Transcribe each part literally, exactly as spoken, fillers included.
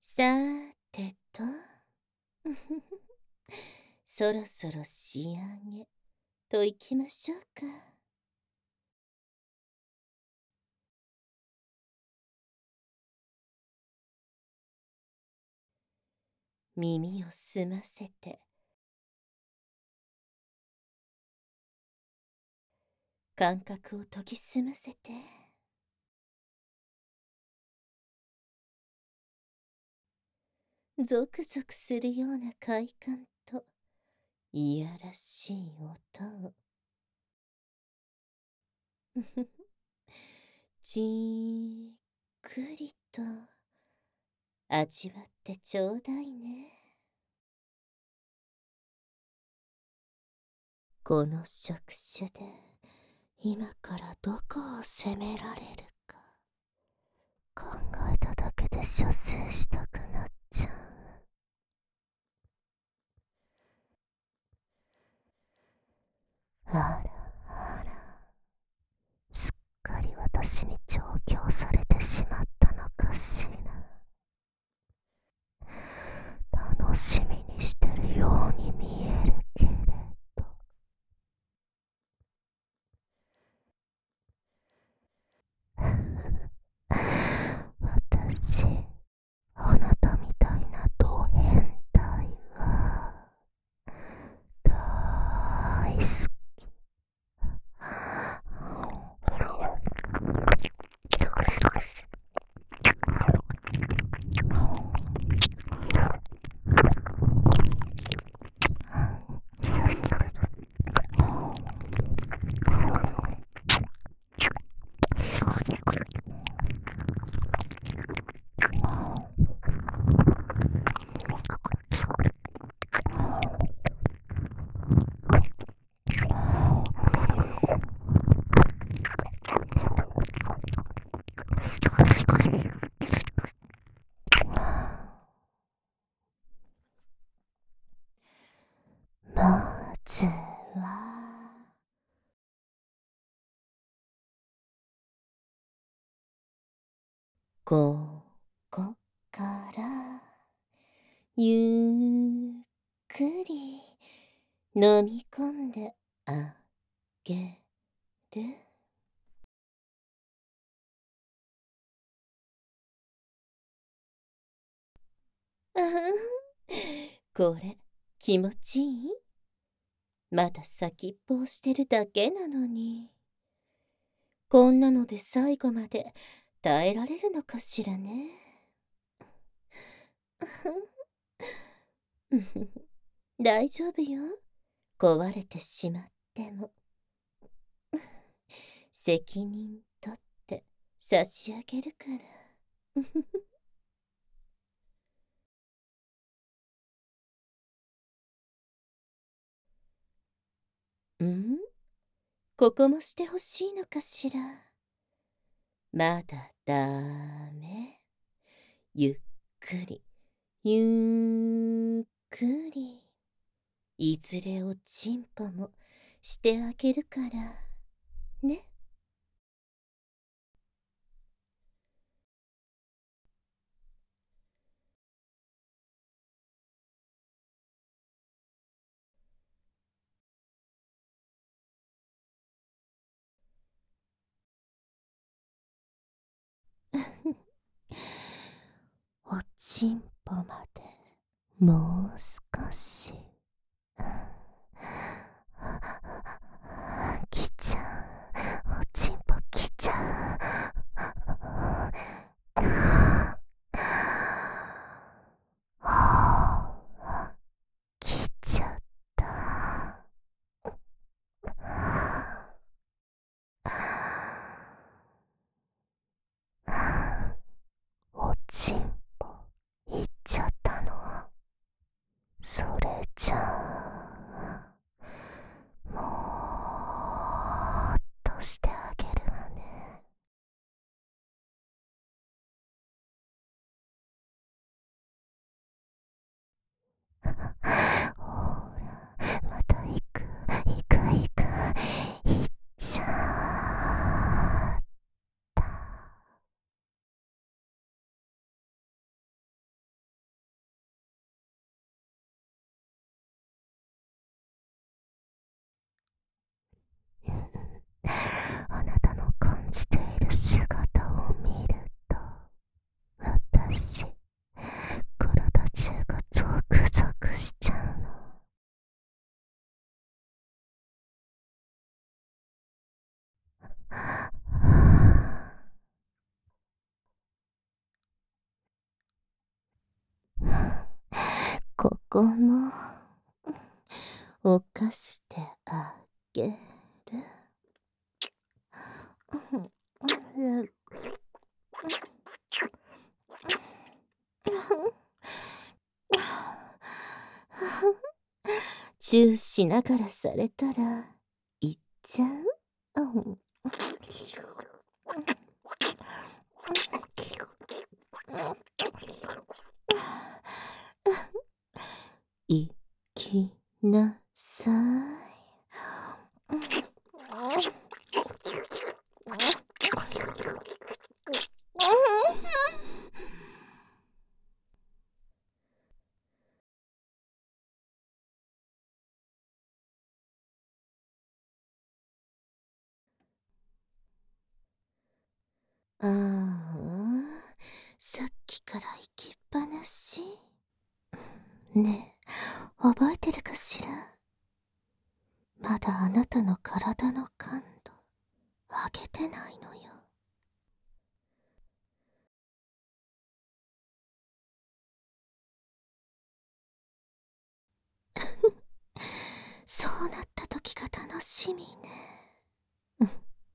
さーてとそろそろ仕上げといきましょうか。耳を澄ませて感覚を研ぎ澄ませて、ゾクゾクするような快感といやらしい音をじーっくりと味わってちょうだいね。この触手で今からどこを攻められるか考えただけで射精したくなっちゃう。あらあら、すっかり私に調教されてしまったのかしら。楽しみにしてるように見えるけれど。私、あなたみたいなド変態は大好き。まずはここからゆっくり飲み込んであげる。あはんこれ気持ちいい？まだ先っぽをしてるだけなのに。こんなので最後まで耐えられるのかしらね。大丈夫よ。壊れてしまっても。責任取って差し上げるから。ん？ここもしてほしいのかしら。まだダメ。ゆっくり、ゆっくり。いずれおちんぽもしてあげるから。ね。おちんぽまでもう少し。来ちゃう。おちんぽ来ちゃう。はあ、来ちゃった。おちんぽ行っちゃったの。それじこも犯してあげる。チューしながらされたら行っちゃう。行きなさい。ああ、さっきから行きっぱなし。ねえ、覚えてるかしら。まだあなたの体の感度上げてないのよ。そうなった時が楽しみね。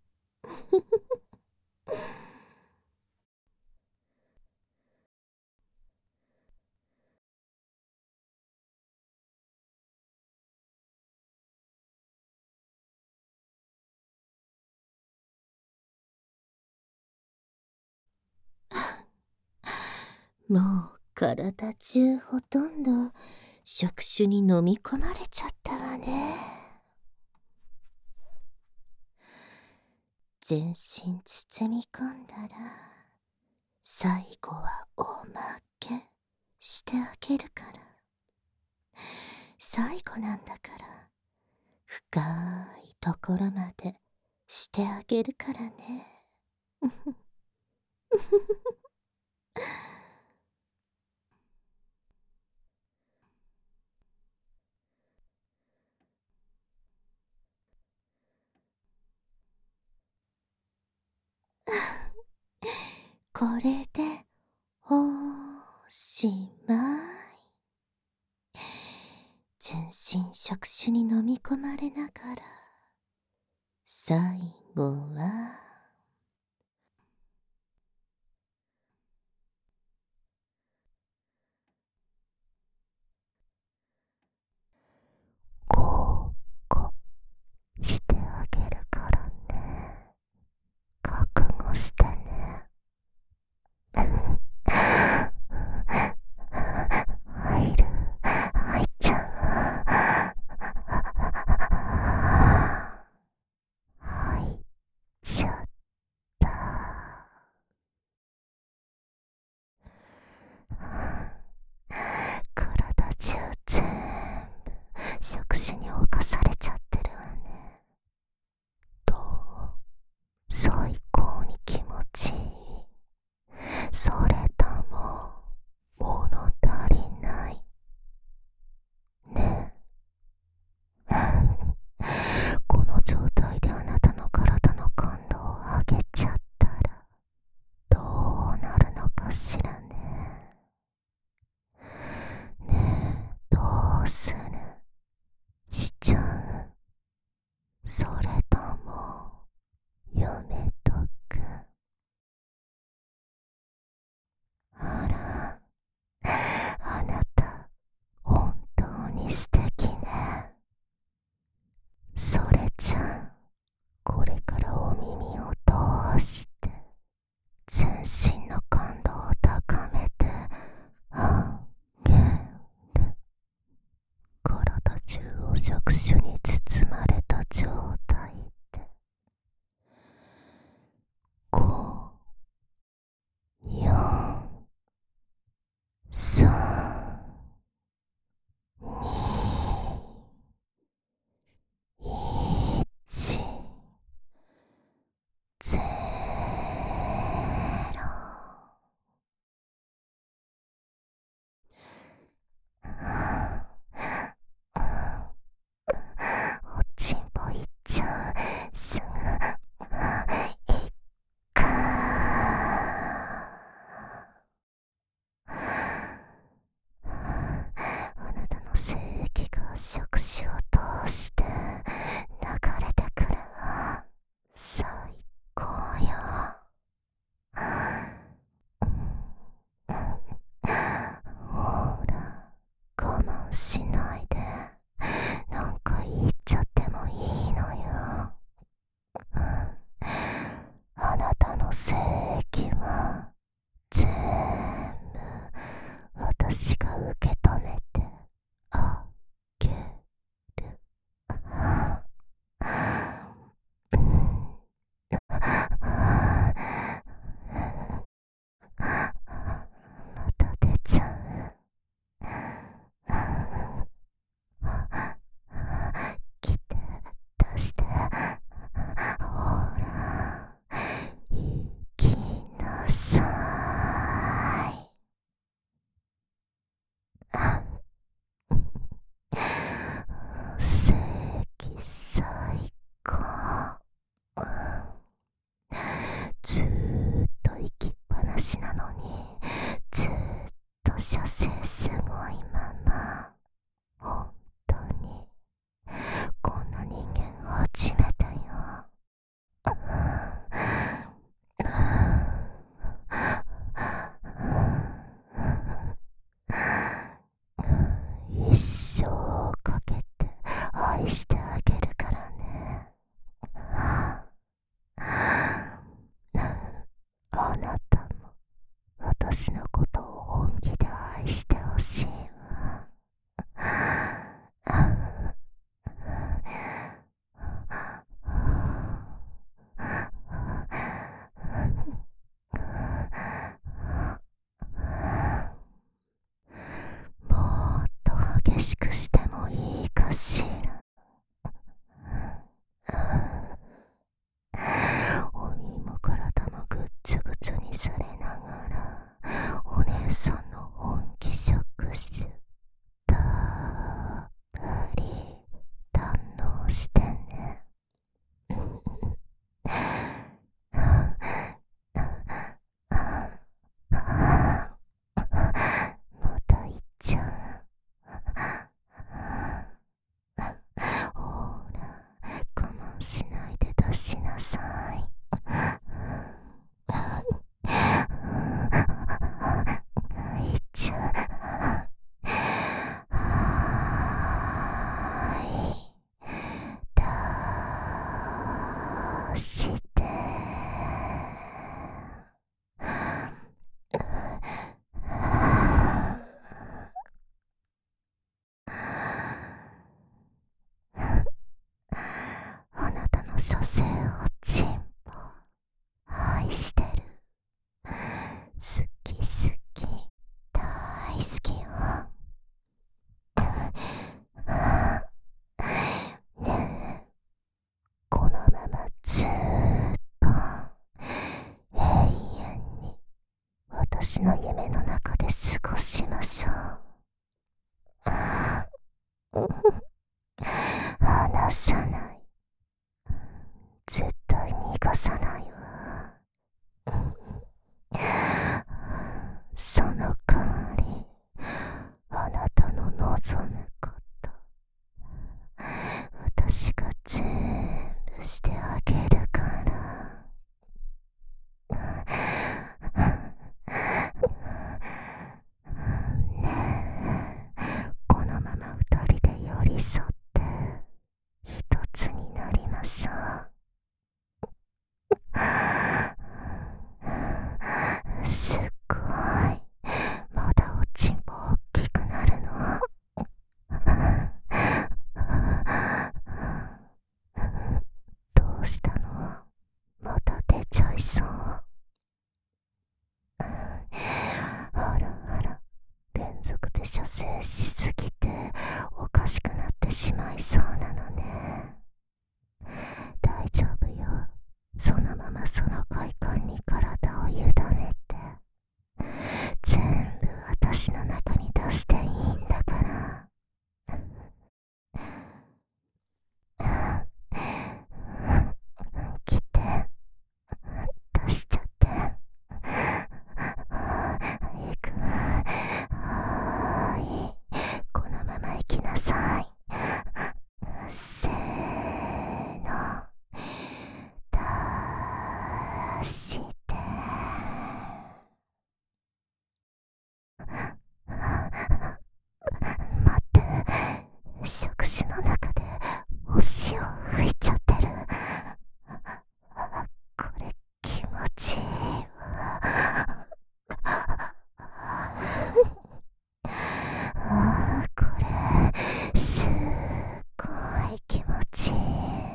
もう体中ほとんど触手に飲み込まれちゃったわね。全身包み込んだら最後はおまけしてあげるから。最後なんだから深いところまでしてあげるからね。これでおしまい。全身触手に飲み込まれながら最後はこうこしてあげるからね。覚悟してね。入る、入っちゃう。入っちゃった。体中全部触手に侵されちゃってるわね。どう？最高に気持ちいい？それとも物足りない？ねえ。この状態であなたの体の感度を上げちゃったらどうなるのかしらね。ねえ、どうする？しちゃう？それともやめとく？ しないで。なんか言っちゃってもいいのよ。あなたの性域は全部私が受け止めてあげる。また出ちゃう。来て、出して。ほら、行きなさい。正義最高。ずーっと行きっぱなしなのに、ずーっと射精すごいまま。本当にこんな人間初めてよ。一生かけて愛してあげるからね。あなたも私のことを本気で愛してほしいわ。もっと激しくしてもいいかしら。お耳も体もぐっちゃぐちゃにされながら、お姉さんの本気触手たっぷり堪能してね。また言っちゃう。ほら、我慢しないで出しなさい。言っちゃう。はーい、出して。あなたの射精をチンポ愛してる。好き好き大好きよ。ねえ、このままずーっと永遠に私の夢の中で過ごしましょう。離さない。絶対逃がさないわ。その代わり、あなたの望むこと、私が全部してあげるから。ねえ、このまま二人で寄り添って一つになりましょう。すっごい。まだおちんぽ大きくなるの？どうしたの？また出ちゃいそう。あらあら、連続で射精しすぎておかしくなってしまいそうなのね。大丈夫よ。そのままその快感に体を委ねて、全部私の中に出していいんだから。来て、出しちゃって。早く。はーい、このまま行きなさい。 腰を拭いちゃってる。これ気持ちいいわ。あーこれすっごい気持ちいい。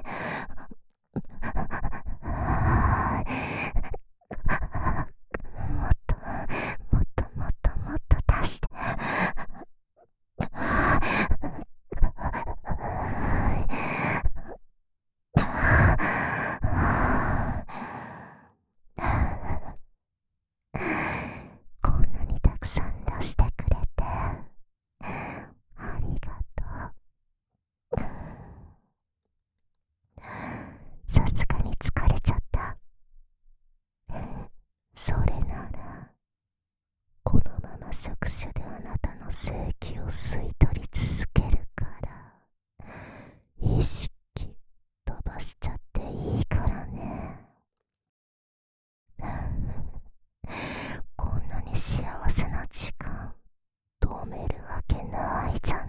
もっともっともっともっと出して。こんなにたくさん出してくれてありがとう。さすがに疲れちゃった。それならこのまま触手であなたの精気を吸い取り続けるから、意識飛ばしちゃっていいからね。こんなに幸せな時間止めるわけないじゃない。